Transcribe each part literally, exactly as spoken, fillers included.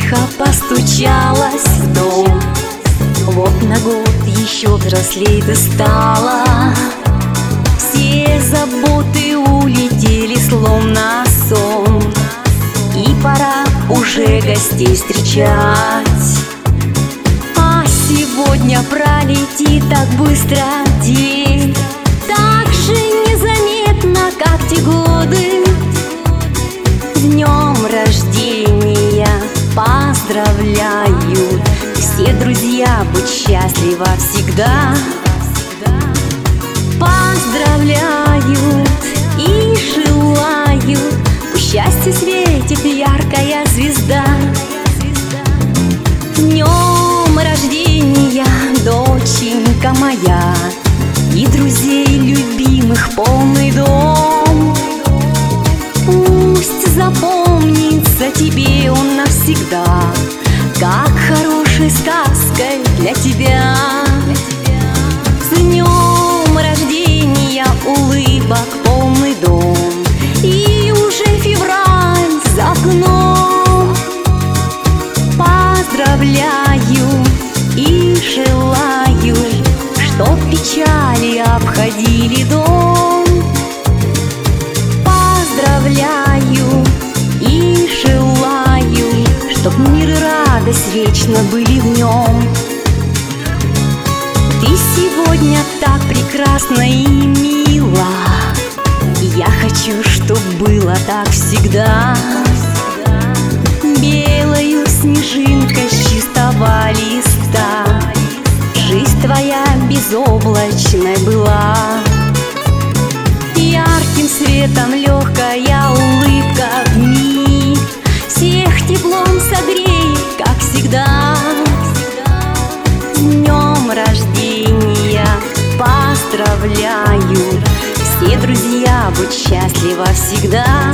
тихо постучалась в дом. Вот на год еще взрослей ты стала. Все заботы улетели словно сон, и пора уже гостей встречать. А сегодня пролетит так быстро день, так же незаметно, как те годы. С днем рождения поздравляют все друзья, будь счастлива всегда. Поздравляют и желают, пусть счастье светит яркая звезда. С днем рождения, доченька моя, и друзей любимых полный дом. Пусть запомнится тебе он навсегда, как хорошей сказкой для тебя. С днем рождения улыбок полный дом, и уже февраль за окном. Поздравляю и желаю, чтоб печали обходили дом. Поздравляю и желаю, чтоб мир и радость вечно были в нем. Ты сегодня так прекрасна и мила, и я хочу, чтоб было так всегда. Белою снежинкой с чистого листа жизнь твоя безоблачной была. Ярким светом легкая улыбка вмиг всех теплом согреет, как всегда. С днем рождения поздравляют все друзья, будь счастлива всегда.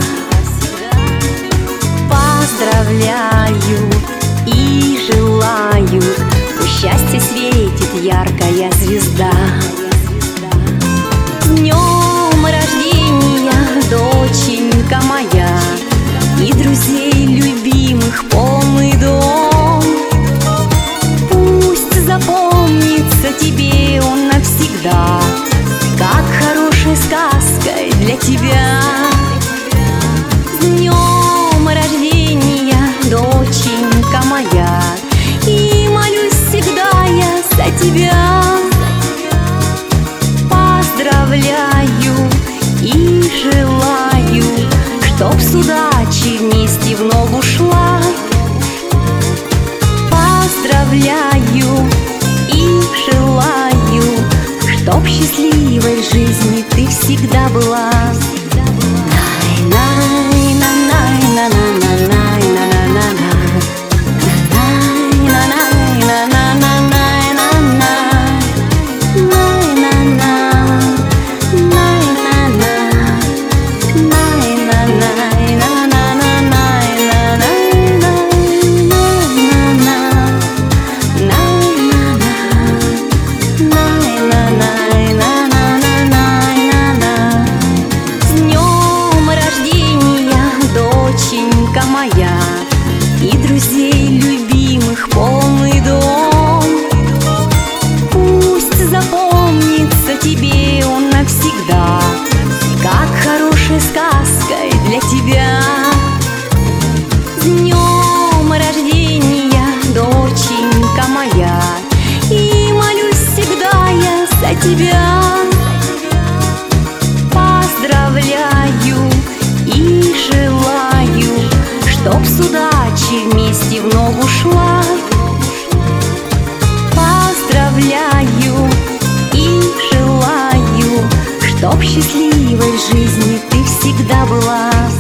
Поздравляю и желаю, пусть счастье светит яркая звезда. С днем рождения, доченька моя, и друзей любимых полный дом. Пусть запомнится тебе он навсегда, как хорошей сказкой для тебя. С днем рождения, доченька моя, и молюсь всегда я за тебя. Поздравляю и желаю, чтоб с удачей вместе в ногу шла. Поздравляю и желаю, чтоб счастливой жизни ты всегда была. Моя, и друзей любимых полный дом. Пусть запомнится тебе он навсегда, как хорошей сказкой для тебя. С днем рождения, доченька моя, и молюсь всегда я за тебя. Поздравляю и желаю, чтоб с удачей вместе в ногу шла. Поздравляю и желаю, чтоб счастливой жизни ты всегда была.